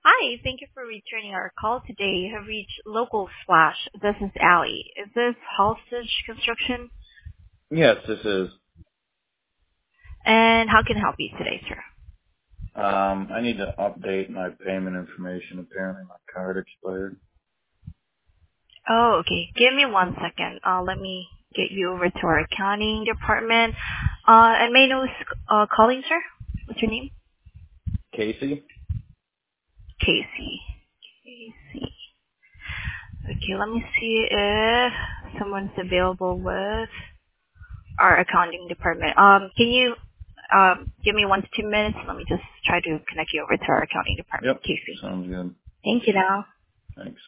Hi, thank you for returning our call today. You have reached Local Splash. This is Allie. Is this Halstage Construction? Yes, this is. And how can I help you today, sir? I need to update my payment information. Apparently my card expired. Oh, okay. Give me 1 second. Let me get you over to our accounting department. And may I know who's calling, sir? What's your name? Casey? Casey. Casey. Okay, let me see if someone's available with our accounting department. Can you give me 1 to 2 minutes? Let me just try to connect you over to our accounting department, Yep. Casey. Sounds good. Thank you now. Thanks.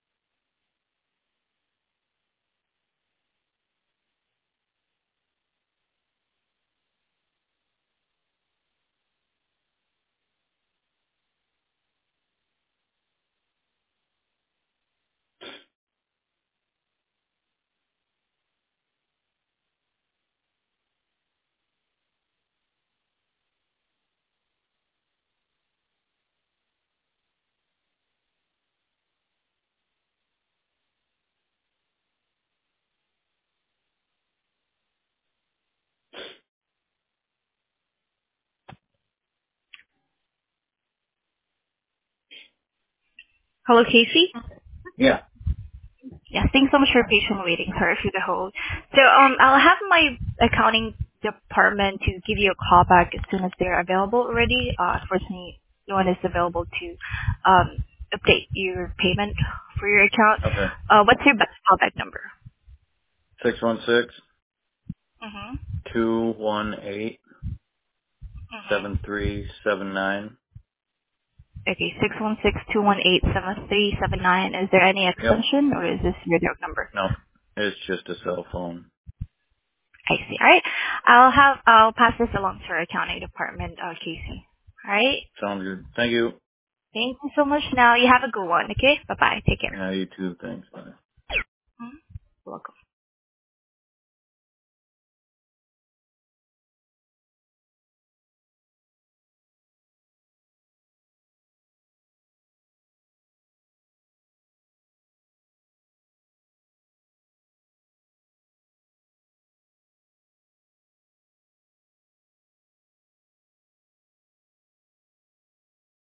Hello, Casey? Yeah. Yes, thanks so much for patiently waiting. Sorry for the hold. So I'll have my accounting department to give you a call back as soon as they're available already. Unfortunately, no one is available to update your payment for your account. Okay. What's your best callback number? 616 Mm-hmm. 218 Mm-hmm. 7379. Okay, 616-218-7379. Is there any Yep. extension or is this your direct number? No. It's just a cell phone. I see. All right. I'll pass this along to our accounting department, Casey. All right. Sounds good. Thank you. Thank you so much now. You have a good one, okay? Bye-bye. Take care. Yeah, you too. Thanks. Bye.